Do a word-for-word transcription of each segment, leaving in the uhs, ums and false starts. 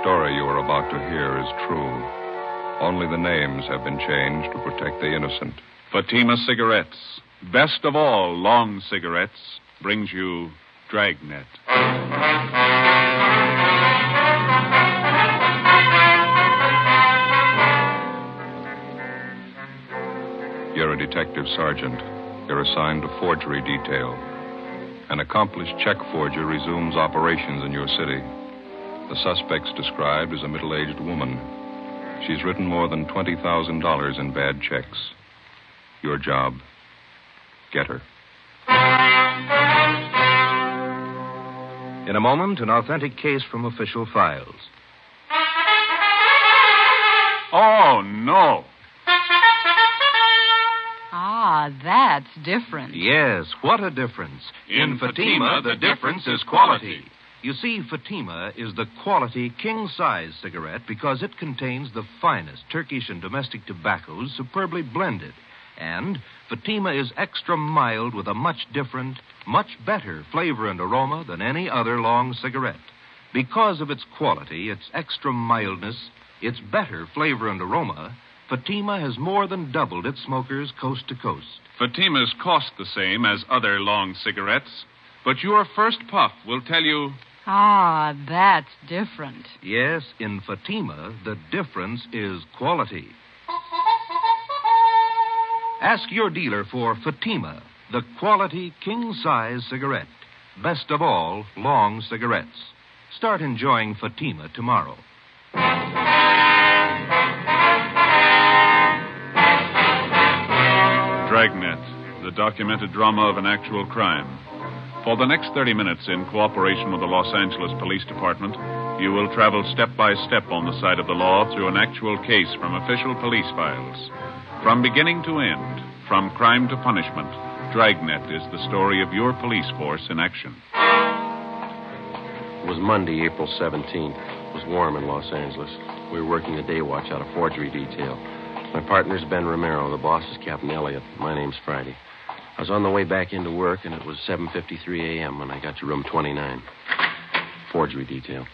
story you are about to hear is true. Only the names have been changed to protect the innocent. Fatima Cigarettes, best of all long cigarettes, brings you Dragnet. You're a detective sergeant. You're assigned to forgery detail. An accomplished check forger resumes operations in your city. The suspect's described as a middle-aged woman. She's written more than twenty thousand dollars in bad checks. Your job, get her. In a moment, an authentic case from official files. Oh, no. Ah, that's different. Yes, what a difference. In Fatima, the difference is quality. You see, Fatima is the quality king-size cigarette because it contains the finest Turkish and domestic tobaccos superbly blended. And Fatima is extra mild with a much different, much better flavor and aroma than any other long cigarette. Because of its quality, its extra mildness, its better flavor and aroma, Fatima has more than doubled its smokers coast to coast. Fatimas cost the same as other long cigarettes, but your first puff will tell you... Ah, that's different. Yes, in Fatima, the difference is quality. Ask your dealer for Fatima, the quality king-size cigarette. Best of all, long cigarettes. Start enjoying Fatima tomorrow. Dragnet, the documented drama of an actual crime. For the next thirty minutes, in cooperation with the Los Angeles Police Department, you will travel step by step on the side of the law through an actual case from official police files. From beginning to end, from crime to punishment, Dragnet is the story of your police force in action. It was Monday, April seventeenth. It was warm in Los Angeles. We were working the day watch out of forgery detail. My partner's Ben Romero. The boss is Captain Elliott. My name's Friday. I was on the way back into work, and it was seven fifty-three a.m. when I got to room twenty-nine. Forgery detail.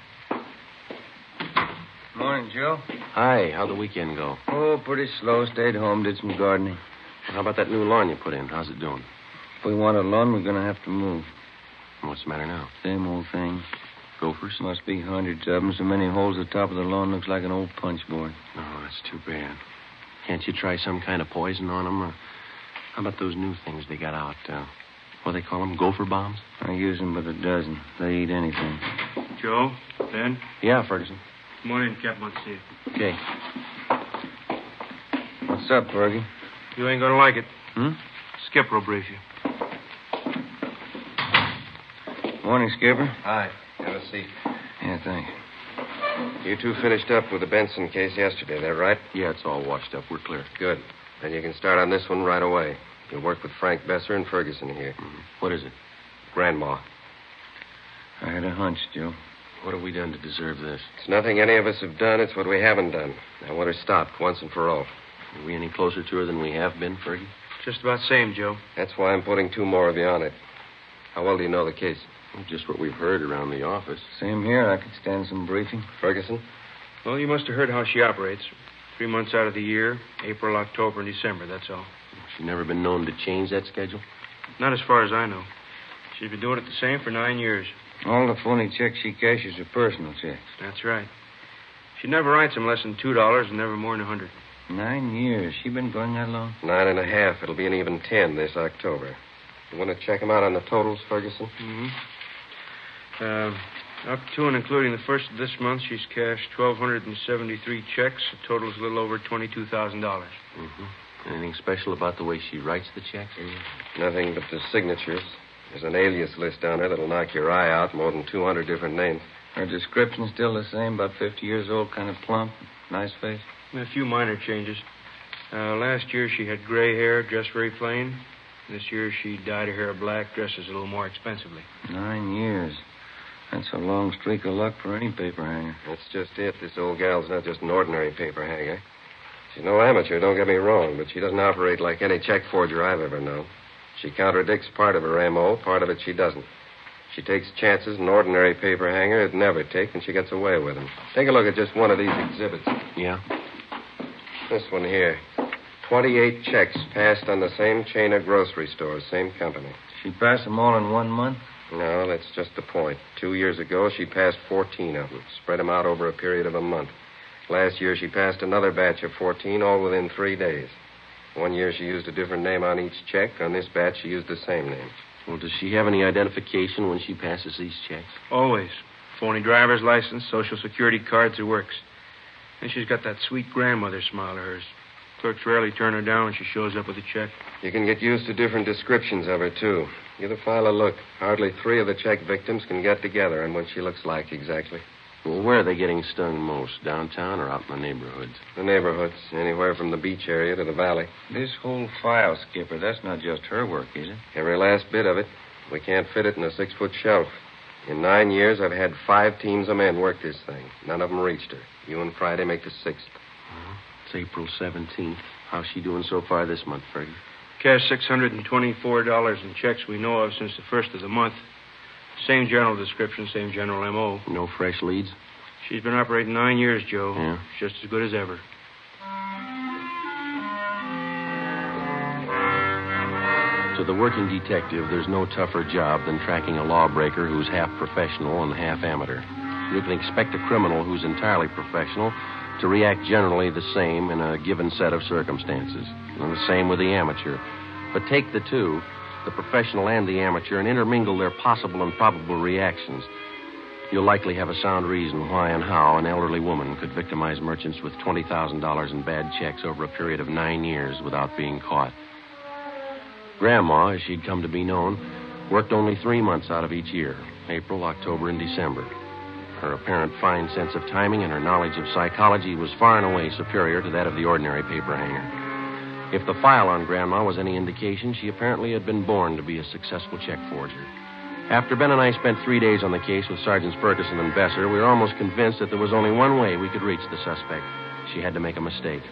Morning, Joe. Hi, how'd the weekend go? Oh, pretty slow. Stayed home, did some gardening. Well, how about that new lawn you put in? How's it doing? If we want a lawn, we're going to have to move. What's the matter now? Same old thing. Gophers? Must be hundreds of them. So many holes at the top of the lawn looks like an old punch board. Oh, that's too bad. Can't you try some kind of poison on them? Or how about those new things they got out? Uh, what do they call them? Gopher bombs? I use them with a dozen. They eat anything. Joe? Ben? Yeah, Ferguson. Good morning, Captain. Wants to see you. Okay. What's up, Fergie? You ain't gonna like it. Hmm? Skipper will brief you. Morning, Skipper. Hi. Have a seat. Yeah, thanks. You two finished up with the Benson case yesterday, that right? Yeah, it's all washed up. We're clear. Good. Then you can start on this one right away. You'll work with Frank Besser and Ferguson here. Mm-hmm. What is it? Grandma. I had a hunch, Joe. What have we done to deserve this? It's nothing any of us have done. It's what we haven't done. I want her stopped once and for all. Are we any closer to her than we have been, Fergie? Just about same, Joe. That's why I'm putting two more of you on it. How well do you know the case? Well, just what we've heard around the office. Same here. I could stand some briefing. Ferguson? Well, you must have heard how she operates. Three months out of the year, April, October, and December, that's all. She's never been known to change that schedule? Not as far as I know. She's been doing it the same for nine years. All the phony checks she cashes are personal checks. That's right. She never writes them less than two dollars and never more than a hundred. Nine years. She been going that long? Nine and a half. It'll be an even ten this October. You want to check them out on the totals, Ferguson? Mm-hmm. Uh, up to and including the first of this month, she's cashed one thousand two hundred seventy-three checks. The total's a little over twenty-two thousand dollars. Mm-hmm. Anything special about the way she writes the checks? Nothing but the signatures. There's an alias list down there that'll knock your eye out. More than two hundred different names. Her description's still the same. About fifty years old, kind of plump, nice face. A few minor changes. Uh, last year she had gray hair, dressed very plain. This year she dyed her hair black, dresses a little more expensively. Nine years. That's a long streak of luck for any paper hanger. That's just it. This old gal's not just an ordinary paper hanger. She's no amateur, don't get me wrong, but she doesn't operate like any check forger I've ever known. She contradicts part of her M O, part of it she doesn't. She takes chances an ordinary paper hanger would never take, and she gets away with them. Take a look at just one of these exhibits. Yeah? This one here. twenty-eight checks passed on the same chain of grocery stores, same company. She passed them all in one month? No, that's just the point. Two years ago, she passed fourteen of them, spread them out over a period of a month. Last year, she passed another batch of fourteen, all within three days. One year, she used a different name on each check. On this batch, she used the same name. Well, does she have any identification when she passes these checks? Always. Phony driver's license, social security cards, it works. And she's got that sweet grandmother smile of hers. Clerks rarely turn her down when she shows up with a check. You can get used to different descriptions of her, too. Give the file a look. Hardly three of the check victims can get together on what she looks like exactly. Well, where are they getting stung most? Downtown or out in the neighborhoods? The neighborhoods, anywhere from the beach area to the valley. This whole file, Skipper, that's not just her work, is it? Every last bit of it. We can't fit it in a six-foot shelf. In nine years, I've had five teams of men work this thing. None of them reached her. You and Friday make the sixth. Uh-huh. It's April seventeenth. How's she doing so far this month, Fergie? Cash six hundred twenty-four dollars in checks we know of since the first of the month. Same general description, same general M O. No fresh leads? She's been operating nine years, Joe. Yeah. Just as good as ever. To the working detective, there's no tougher job than tracking a lawbreaker who's half professional and half amateur. You can expect a criminal who's entirely professional to react generally the same in a given set of circumstances. And the same with the amateur. But take the two, the professional and the amateur, and intermingle their possible and probable reactions. You'll likely have a sound reason why and how an elderly woman could victimize merchants with twenty thousand dollars in bad checks over a period of nine years without being caught. Grandma, as she'd come to be known, worked only three months out of each year, April, October, and December. Her apparent fine sense of timing and her knowledge of psychology was far and away superior to that of the ordinary paper hanger. If the file on Grandma was any indication, she apparently had been born to be a successful check forger. After Ben and I spent three days on the case with Sergeants Ferguson and Besser, we were almost convinced that there was only one way we could reach the suspect. She had to make a mistake.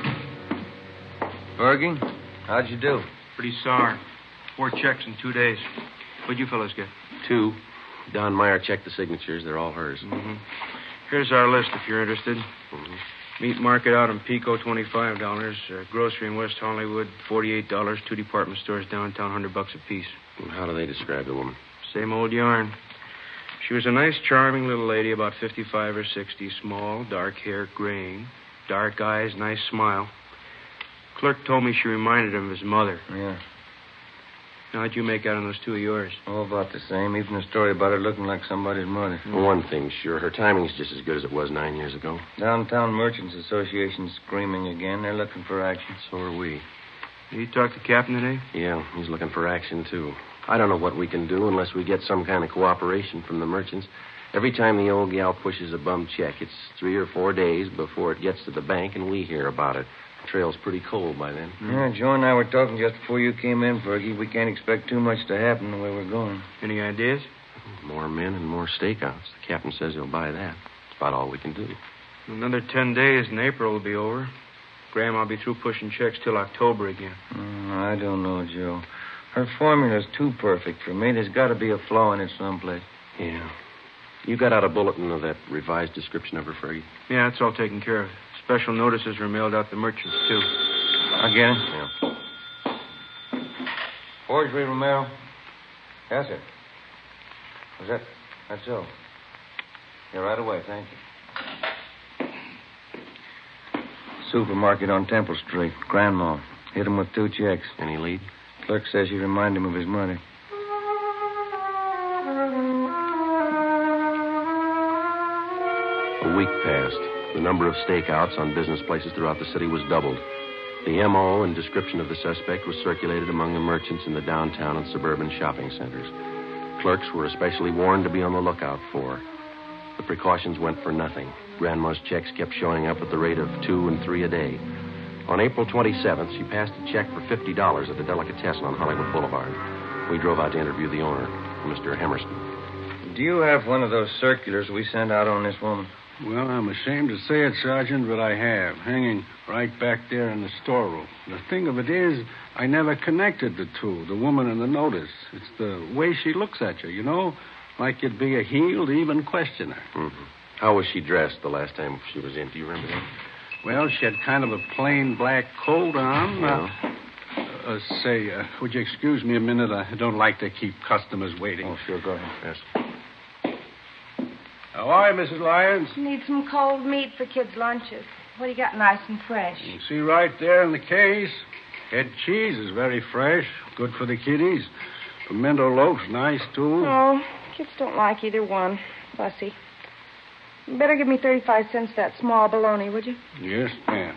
Fergie, how'd you do? Pretty sour. Four checks in two days. What'd you fellas get? Two. Don Meyer checked the signatures. They're all hers. Mm-hmm. Here's our list if you're interested. Mm-hmm. Meat market out in Pico, twenty-five dollars. Uh, grocery in West Hollywood, forty-eight dollars. Two department stores downtown, one hundred bucks apiece. And how do they describe the woman? Same old yarn. She was a nice, charming little lady, about fifty-five or sixty, small, dark hair, graying, dark eyes, nice smile. Clerk told me she reminded him of his mother. Yeah. How'd you make out on those two of yours? All about the same. Even the story about her looking like somebody's mother. Well, one thing's sure, her timing's just as good as it was nine years ago. Downtown Merchants Association screaming again. They're looking for action. So are we. You talked to Captain today? Yeah, he's looking for action, too. I don't know what we can do unless we get some kind of cooperation from the merchants. Every time the old gal pushes a bum check, it's three or four days before it gets to the bank, and we hear about it. The trail's pretty cold by then. Yeah, Joe and I were talking just before you came in, Fergie. We can't expect too much to happen the way we're going. Any ideas? More men and more stakeouts. The captain says he'll buy that. That's about all we can do. Another ten days and April will be over. Grandma will be through pushing checks till October again. Mm, I don't know, Joe. Her formula's too perfect for me. There's got to be a flaw in it someplace. Yeah. You got out a bulletin of that revised description of her, Fergie? Yeah, it's all taken care of. Special notices were mailed out to merchants, too. I'll get it. Yeah. Forgery, Romero? Yes, sir. Was that... That's so. Yeah, right away, thank you. Supermarket on Temple Street. Grandma. Hit him with two checks. Any lead? Clerk says she reminded him of his mother. A week passed. The number of stakeouts on business places throughout the city was doubled. The M O and description of the suspect was circulated among the merchants in the downtown and suburban shopping centers. Clerks were especially warned to be on the lookout for. The precautions went for nothing. Grandma's checks kept showing up at the rate of two and three a day. On April twenty-seventh, she passed a check for fifty dollars at the Delicatessen on Hollywood Boulevard. We drove out to interview the owner, Mister Hemerston. Do you have one of those circulars we sent out on this woman? Well, I'm ashamed to say it, Sergeant, but I have, hanging right back there in the storeroom. The thing of it is, I never connected the two, the woman and the notice. It's the way she looks at you, you know, like you'd be a healed, even questioner. Mm-hmm. How was she dressed the last time she was in? Do you remember that? Well, she had kind of a plain black coat on. Yeah. Uh, uh, say, uh, would you excuse me a minute? I don't like to keep customers waiting. Oh, sure, go ahead. Yes. How are you, Missus Lyons? Need some cold meat for kids' lunches. What do you got nice and fresh? You see right there in the case. Head cheese is very fresh. Good for the kiddies. Pimento loaf's nice, too. Oh, kids don't like either one. Fussy. You better give me thirty-five cents for that small bologna, would you? Yes, ma'am.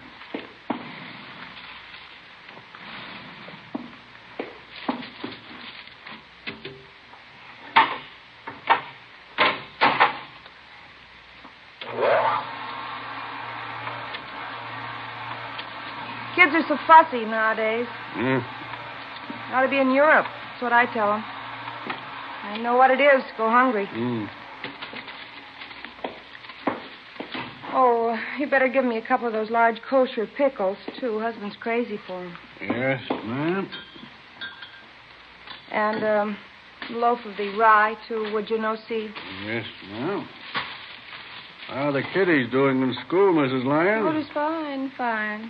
Kids are so fussy nowadays. Mm. Ought to be in Europe. That's what I tell them. I know what it is to go hungry. Mm. Oh, you better give me a couple of those large kosher pickles, too. Husband's crazy for them. Yes, ma'am. And um, a loaf of the rye, too, would you, no seed? Yes, ma'am. How are the kiddies doing in school, Missus Lyons? Oh, just fine, fine.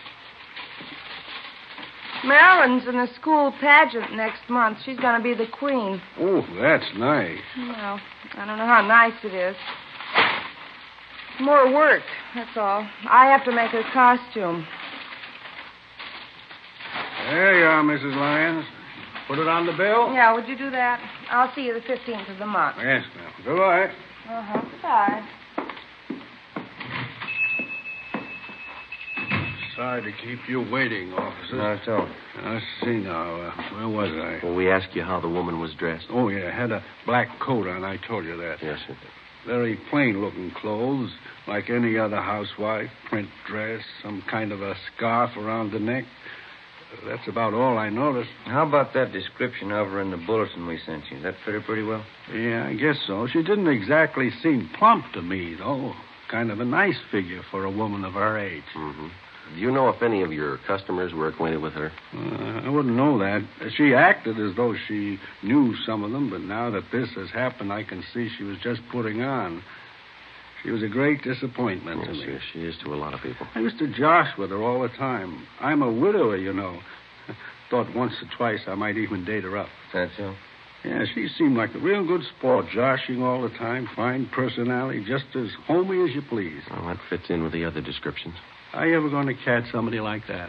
Marilyn's in the school pageant next month. She's going to be the queen. Oh, that's nice. Well, I don't know how nice it is. More work, that's all. I have to make her costume. There you are, Missus Lyons. Put it on the bill? Yeah, would you do that? I'll see you the fifteenth of the month. Yes, ma'am. Goodbye. Uh-huh. Goodbye. Sorry to keep you waiting, officer. Not at all. I see now. Uh, where was I? Well, we asked you how the woman was dressed. Oh, yeah. Had a black coat on. I told you that. Yes, sir. Very plain-looking clothes, like any other housewife. Print dress, some kind of a scarf around the neck. Uh, that's about all I noticed. How about that description of her in the bulletin we sent you? That fit her pretty well? Yeah, I guess so. She didn't exactly seem plump to me, though. Kind of a nice figure for a woman of her age. Mm-hmm. Do you know if any of your customers were acquainted with her? Uh, I wouldn't know that. She acted as though she knew some of them, but now that this has happened, I can see she was just putting on. She was a great disappointment Yes, to me. yes, she is to a lot of people. I used to josh with her all the time. I'm a widower, you know. Thought once or twice I might even date her up. That's so? Yeah, she seemed like a real good sport, joshing all the time, fine personality, just as homey as you please. Well, that fits in with the other descriptions. Are you ever going to catch somebody like that?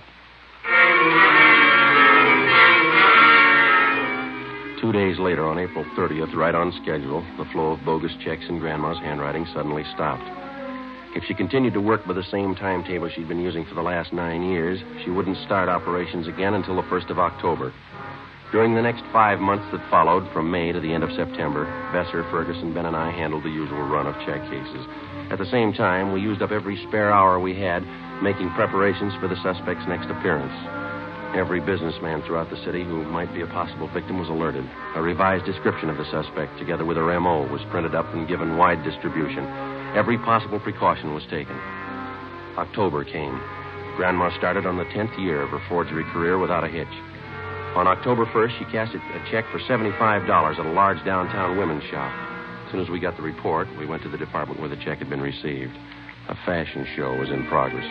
Two days later, on April thirtieth, right on schedule, the flow of bogus checks in Grandma's handwriting suddenly stopped. If she continued to work by the same timetable she'd been using for the last nine years, she wouldn't start operations again until the first of October. During the next five months that followed, from May to the end of September, Besser, Ferguson, Ben, and I handled the usual run of check cases. At the same time, we used up every spare hour we had making preparations for the suspect's next appearance. Every businessman throughout the city who might be a possible victim was alerted. A revised description of the suspect, together with her M O, was printed up and given wide distribution. Every possible precaution was taken. October came. Grandma started on the tenth year of her forgery career without a hitch. On October first, she cashed a check for seventy-five dollars at a large downtown women's shop. As soon as we got the report, we went to the department where the check had been received. A fashion show was in progress.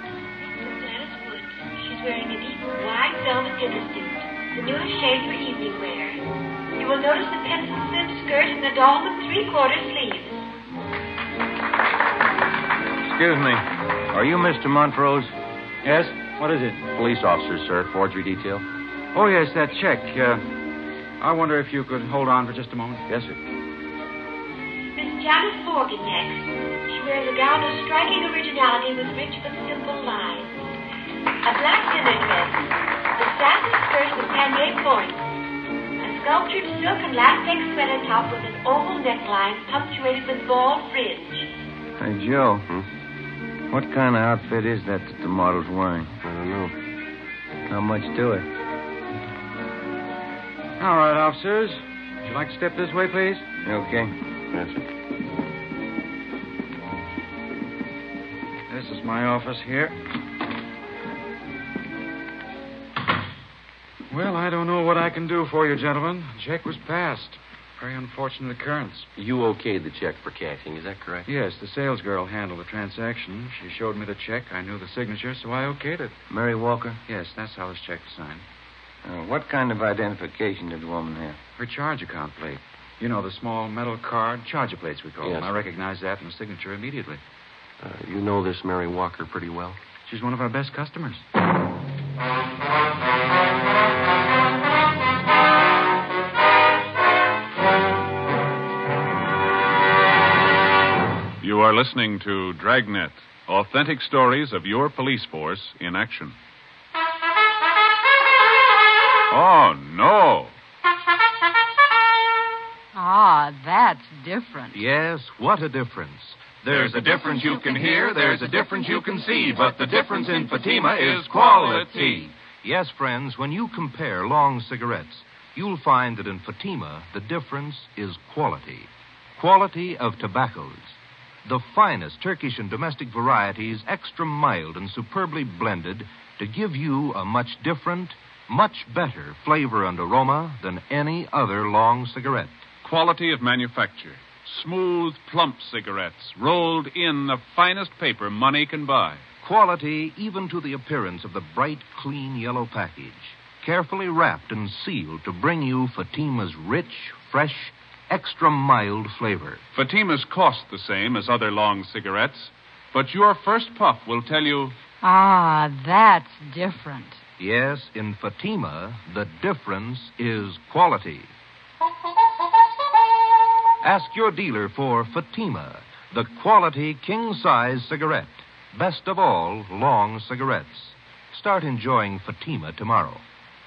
She's wearing a deep white velvet dinner suit, the newest shade for evening wear. You will notice the pencil slip skirt and the dolman three-quarter sleeves. Excuse me. Are you Mister Montrose? Yes? What is it? Police officers, sir. Forgery detail. Oh, yes, that check. Uh, I wonder if you could hold on for just a moment. Yes, sir. Miss Janice Morgan next. She wears a gown of striking originality with rich but simple lines. A black dinner dress, the satin skirt with pannier points, a sculptured silk and latex sweater top with an oval neckline punctuated with ball fringe. Hey, Joe. Hmm? What kind of outfit is that that the model's wearing? I don't know. How much to it? All right, officers. Would you like to step this way, please? Okay. Yes, sir. This is my office here. Well, I don't know what I can do for you, gentlemen. The check was passed. Very unfortunate occurrence. You okayed the check for cashing, is that correct? Yes, the sales girl handled the transaction. She showed me the check. I knew the signature, so I okayed it. Mary Walker? Yes, that's how this check was signed. Uh, what kind of identification did the woman have? Her charge account plate. You know, the small metal card, charger plates we call Yes. them. I recognized that from the signature immediately. Uh, you know this Mary Walker pretty well? She's one of our best customers. You are listening to Dragnet, authentic stories of your police force in action. Oh, no. Ah, that's different. Yes, what a difference. There's a difference you can hear, there's a difference you can see, but the difference in Fatima is quality. Yes, friends, when you compare long cigarettes, you'll find that in Fatima, the difference is quality. Quality of tobaccos. The finest Turkish and domestic varieties, extra mild and superbly blended, to give you a much different, much better flavor and aroma than any other long cigarette. Quality of manufacture. Smooth, plump cigarettes, rolled in the finest paper money can buy. Quality even to the appearance of the bright, clean yellow package. Carefully wrapped and sealed to bring you Fatima's rich, fresh, extra mild flavor. Fatimas cost the same as other long cigarettes, but your first puff will tell you... Ah, that's different. Yes, in Fatima, the difference is quality. Ask your dealer for Fatima, the quality king-size cigarette. Best of all, long cigarettes. Start enjoying Fatima tomorrow.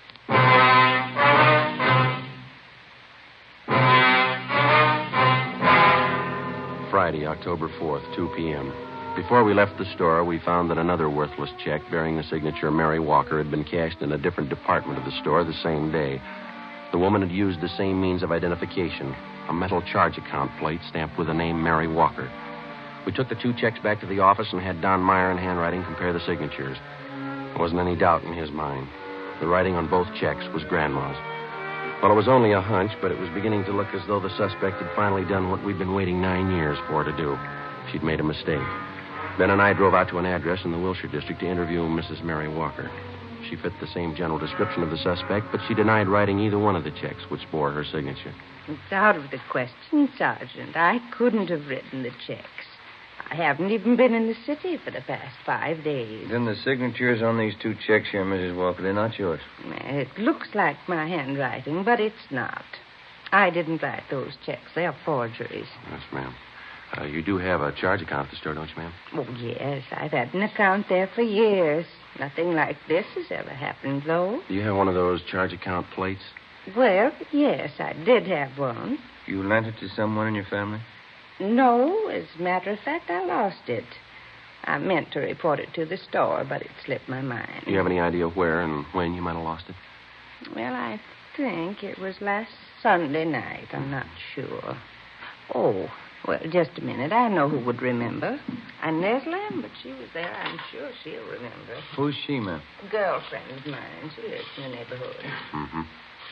Friday, October fourth, two p.m. Before we left the store, we found that another worthless check bearing the signature Mary Walker had been cashed in a different department of the store the same day. The woman had used the same means of identification, a metal charge account plate stamped with the name Mary Walker. We took the two checks back to the office and had Don Meyer in handwriting compare the signatures. There wasn't any doubt in his mind. The writing on both checks was Grandma's. Well, it was only a hunch, but it was beginning to look as though the suspect had finally done what we'd been waiting nine years for her to do. She'd made a mistake. Ben and I drove out to an address in the Wilshire district to interview Missus Mary Walker. She fit the same general description of the suspect, but she denied writing either one of the checks which bore her signature. It's out of the question, Sergeant. I couldn't have written the checks. I haven't even been in the city for the past five days. Then the signatures on these two checks here, Missus Walker, they're not yours. It looks like my handwriting, but it's not. I didn't write those checks. They're forgeries. Yes, ma'am. Uh, you do have a charge account at the store, don't you, ma'am? Oh, yes. I've had an account there for years. Nothing like this has ever happened, though. Do you have one of those charge account plates? Well, yes, I did have one. You lent it to someone in your family? No, as a matter of fact, I lost it. I meant to report it to the store, but it slipped my mind. Do you have any idea where and when you might have lost it? Well, I think it was last Sunday night. I'm not sure. Oh, well, just a minute. I know who would remember. Inez Lambert. She was there. I'm sure she'll remember. Who's she, ma'am? A girlfriend of mine. She lives in the neighborhood. Mm-hmm.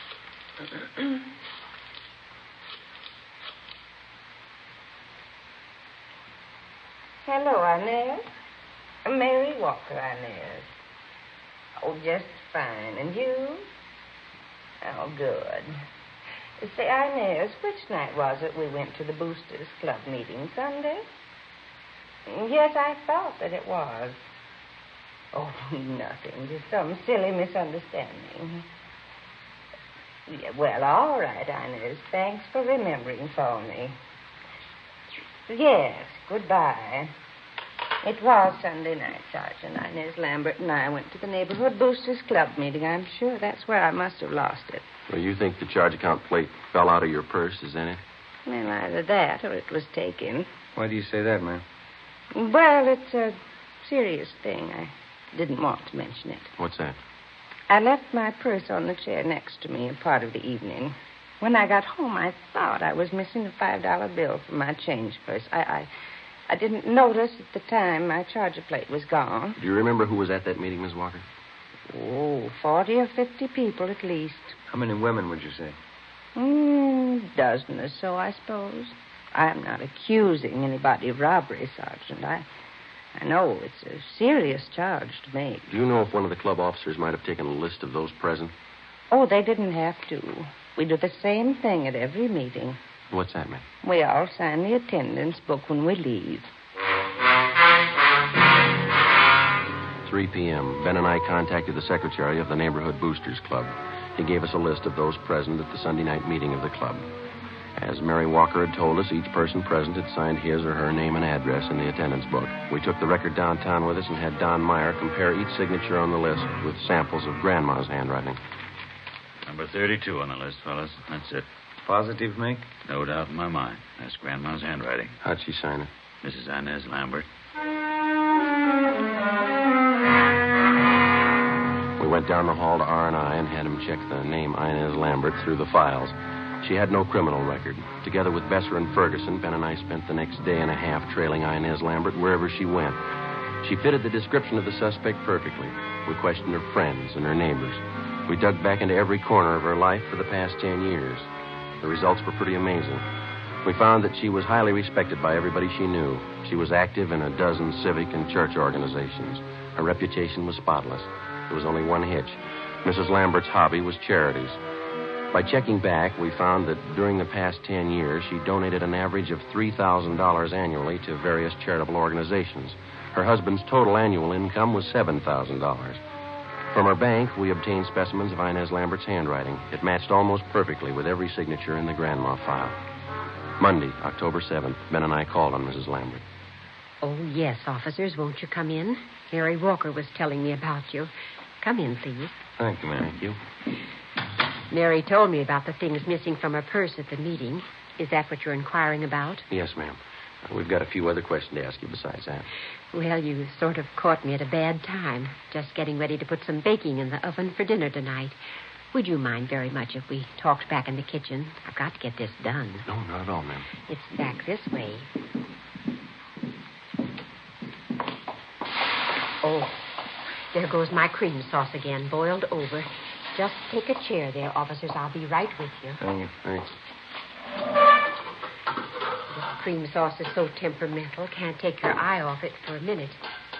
Hello, Inez. Mary Walker, Inez. Oh, just fine. And you? Oh, good. Say, Inez, which night was it we went to the Boosters Club meeting? Sunday? Yes, I thought that it was. Oh, nothing. Just some silly misunderstanding. Yeah, well, all right, Inez. Thanks for remembering for me. Yes, goodbye. It was Sunday night, Sergeant. Inez Lambert and I went to the neighborhood Boosters Club meeting. I'm sure that's where I must have lost it. Well, you think the charge account plate fell out of your purse, is that it? Well, either that or it was taken. Why do you say that, ma'am? Well, it's a serious thing. I didn't want to mention it. What's that? I left my purse on the chair next to me a part of the evening. When I got home, I thought I was missing a five dollar bill from my change purse. I, I, I didn't notice at the time my charger plate was gone. Do you remember who was at that meeting, Miss Walker? Oh, forty or fifty people at least. How many women would you say? Mm, dozen or so, I suppose. I'm not accusing anybody of robbery, Sergeant. I, I know it's a serious charge to make. Do you know if one of the club officers might have taken a list of those present? Oh, they didn't have to. We do the same thing at every meeting. What's that, ma'am? We all sign the attendance book when we leave. three p.m. Ben and I contacted the secretary of the Neighborhood Boosters Club. He gave us a list of those present at the Sunday night meeting of the club. As Mary Walker had told us, each person present had signed his or her name and address in the attendance book. We took the record downtown with us and had Don Meyer compare each signature on the list with samples of Grandma's handwriting. Number thirty-two on the list, fellas. That's it. Positive, Mick? No doubt in my mind. That's Grandma's handwriting. How'd she sign it? Missus Inez Lambert. We went down the hall to R and I and had him check the name Inez Lambert through the files. She had no criminal record. Together with Besser and Ferguson, Ben and I spent the next day and a half trailing Inez Lambert wherever she went. She fitted the description of the suspect perfectly. We questioned her friends and her neighbors. We dug back into every corner of her life for the past ten years. The results were pretty amazing. We found that she was highly respected by everybody she knew. She was active in a dozen civic and church organizations. Her reputation was spotless. There was only one hitch. Missus Lambert's hobby was charities. By checking back, we found that during the past ten years, she donated an average of three thousand dollars annually to various charitable organizations. Her husband's total annual income was seven thousand dollars. From her bank, we obtained specimens of Inez Lambert's handwriting. It matched almost perfectly with every signature in the Grandma file. Monday, October seventh, Ben and I called on Missus Lambert. Oh, yes, officers. Won't you come in? Mary Walker was telling me about you. Come in, please. Thank you, ma'am. Thank you. Mary told me about the things missing from her purse at the meeting. Is that what you're inquiring about? Yes, ma'am. Uh, we've got a few other questions to ask you besides that. Well, you sort of caught me at a bad time. Just getting ready to put some baking in the oven for dinner tonight. Would you mind very much if we talked back in the kitchen? I've got to get this done. No, not at all, ma'am. It's back this way. Oh, there goes my cream sauce again, boiled over. Just take a chair there, officers. I'll be right with you. Thank you. Thanks. This cream sauce is so temperamental, can't take your eye off it for a minute.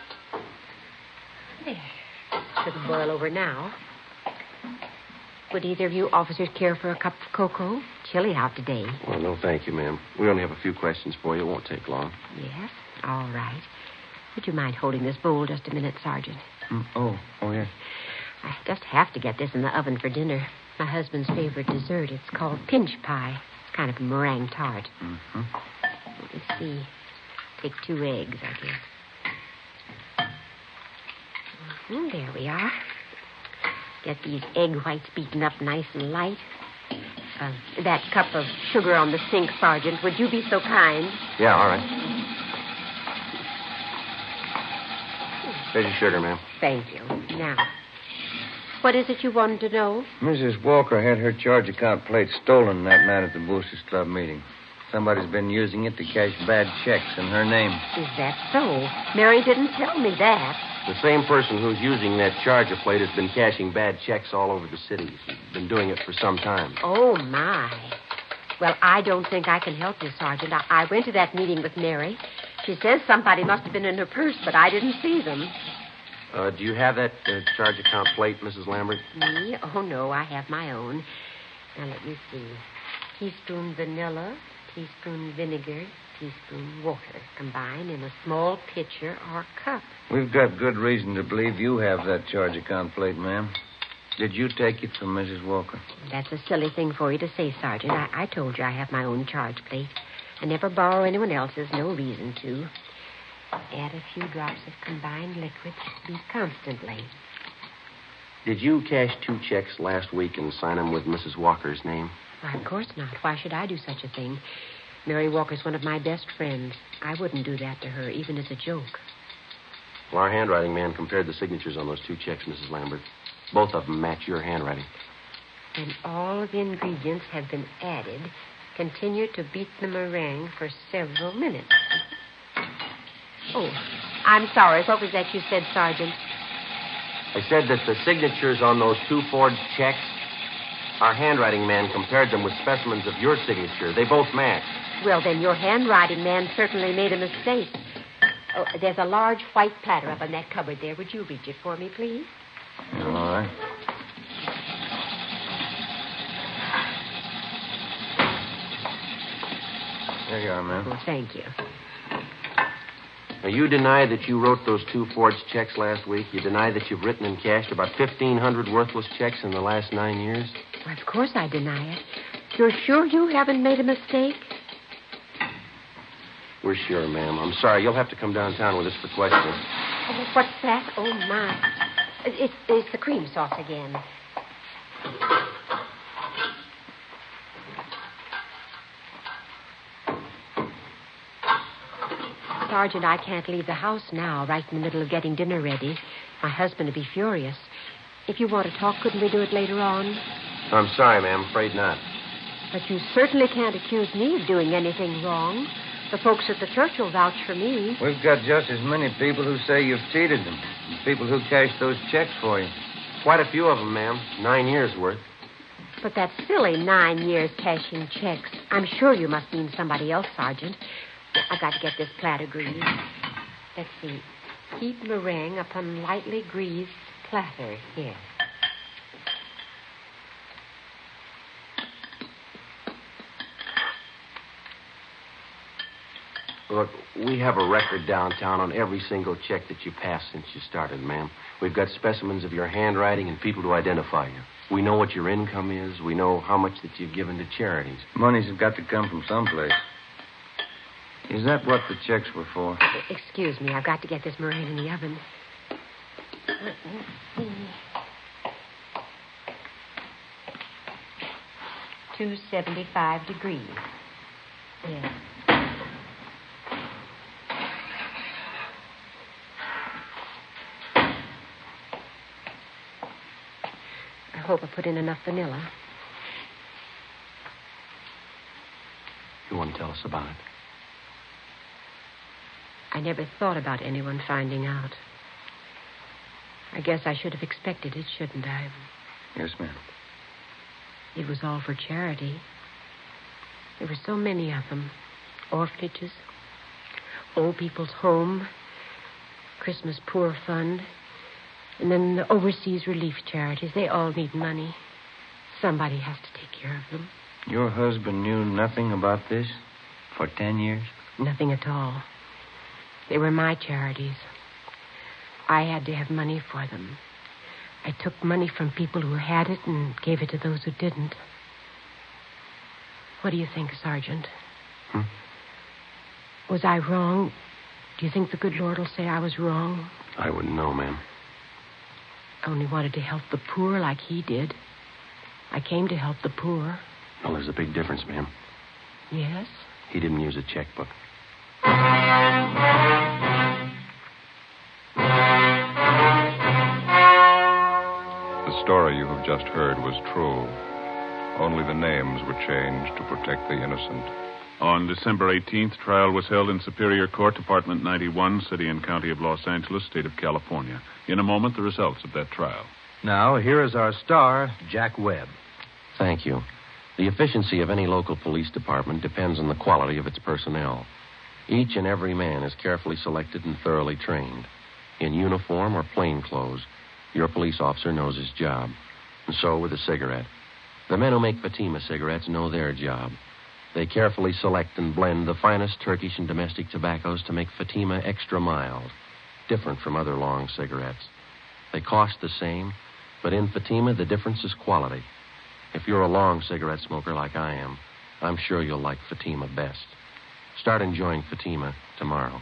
There. Shouldn't boil over now. Would either of you officers care for a cup of cocoa? Chilly out today. Well, no, thank you, ma'am. We only have a few questions for you. It won't take long. Yes? All right. Would you mind holding this bowl just a minute, Sergeant? Mm, oh, oh, yes. I just have to get this in the oven for dinner. My husband's favorite dessert. It's called pinch pie. It's kind of a meringue tart. Mm-hmm. Let me see. Take two eggs, I guess. Mm, there we are. Get these egg whites beaten up nice and light. Uh, that cup of sugar on the sink, Sergeant. Would you be so kind? Yeah, all right. There's your sugar, ma'am. Thank you. Now, what is it you wanted to know? Missus Walker had her charge account plate stolen that night at the Boosters Club meeting. Somebody's been using it to cash bad checks in her name. Is that so? Mary didn't tell me that. The same person who's using that charger plate has been cashing bad checks all over the city. She's been doing it for some time. Oh, my. Well, I don't think I can help you, Sergeant. I, I went to that meeting with Mary. She says somebody must have been in her purse, but I didn't see them. Uh, do you have that uh, charge account plate, Missus Lambert? Me? Oh, no, I have my own. Now, let me see. Teaspoon vanilla, teaspoon vinegar, teaspoon water, combined in a small pitcher or cup. We've got good reason to believe you have that charge account plate, ma'am. Did you take it from Missus Walker? That's a silly thing for you to say, Sergeant. I, I told you I have my own charge plate. I never borrow anyone else's, no reason to. Add a few drops of combined liquid. Beat constantly. Did you cash two checks last week and sign them with Missus Walker's name? Why, of course not. Why should I do such a thing? Mary Walker's one of my best friends. I wouldn't do that to her, even as a joke. Well, our handwriting man compared the signatures on those two checks, Missus Lambert. Both of them match your handwriting. And all the ingredients have been added. Continue to beat the meringue for several minutes. Oh, I'm sorry. What was that you said, Sergeant? I said that the signatures on those two forged checks, our handwriting man compared them with specimens of your signature. They both match. Well, then your handwriting man certainly made a mistake. Oh, there's a large white platter up in that cupboard there. Would you reach it for me, please? All right. There you are, ma'am. Oh, thank you. Now, you deny that you wrote those two forged checks last week. You deny that you've written and cashed about fifteen hundred worthless checks in the last nine years. Well, of course I deny it. You're sure you haven't made a mistake? We're sure, ma'am. I'm sorry. You'll have to come downtown with us for questioning. Oh, what's that? Oh, my. It's, it's the cream sauce again. Sergeant, I can't leave the house now, right in the middle of getting dinner ready. My husband would be furious. If you want to talk, couldn't we do it later on? I'm sorry, ma'am. Afraid not. But you certainly can't accuse me of doing anything wrong. The folks at the church will vouch for me. We've got just as many people who say you've cheated them. People who cashed those checks for you. Quite a few of them, ma'am. Nine years' worth. But that's silly, nine years cashing checks. I'm sure you must mean somebody else, Sergeant. I've got to get this platter greased. Let's see. Heat meringue upon lightly greased platter. Here. Look, we have a record downtown on every single check that you passed since you started, ma'am. We've got specimens of your handwriting and people to identify you. We know what your income is. We know how much that you've given to charities. Money's have got to come from someplace. Is that what the checks were for? Excuse me, I've got to get this meringue in the oven. Let's see. two seventy-five degrees. Yes. I hope I put in enough vanilla. You want to tell us about it? I never thought about anyone finding out. I guess I should have expected it, shouldn't I? Yes, ma'am. It was all for charity. There were so many of them. Orphanages, old people's home, Christmas Poor Fund, and then the overseas relief charities. They all need money. Somebody has to take care of them. Your husband knew nothing about this for ten years? Nothing at all. They were my charities. I had to have money for them. I took money from people who had it and gave it to those who didn't. What do you think, Sergeant? Hmm? Was I wrong? Do you think the good Lord will say I was wrong? I wouldn't know, ma'am. I only wanted to help the poor like he did. I came to help the poor. Well, there's a big difference, ma'am. Yes? He didn't use a checkbook. The story you have just heard was true. Only the names were changed to protect the innocent. On December eighteenth, trial was held in Superior Court, Department ninety-one, City and County of Los Angeles, State of California. In a moment, the results of that trial. Now, here is our star, Jack Webb. Thank you. The efficiency of any local police department depends on the quality of its personnel. Each and every man is carefully selected and thoroughly trained. In uniform or plain clothes, your police officer knows his job. And so with a cigarette. The men who make Fatima cigarettes know their job. They carefully select and blend the finest Turkish and domestic tobaccos to make Fatima extra mild, different from other long cigarettes. They cost the same, but in Fatima, the difference is quality. If you're a long cigarette smoker like I am, I'm sure you'll like Fatima best. Start enjoying Fatima tomorrow.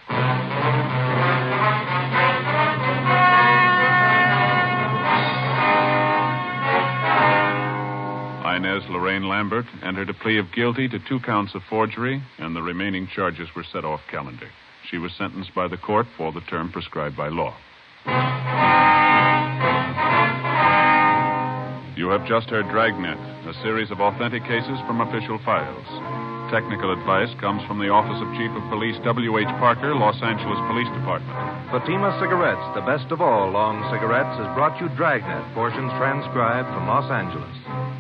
Inez Lorraine Lambert entered a plea of guilty to two counts of forgery, and the remaining charges were set off calendar. She was sentenced by the court for the term prescribed by law. You have just heard Dragnet, a series of authentic cases from official files. Technical advice comes from the Office of Chief of Police W H. Parker, Los Angeles Police Department. Fatima Cigarettes, the best of all long cigarettes, has brought you Dragnet, portions transcribed from Los Angeles.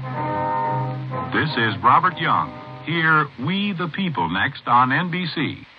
This is Robert Young. Hear We the People next on N B C.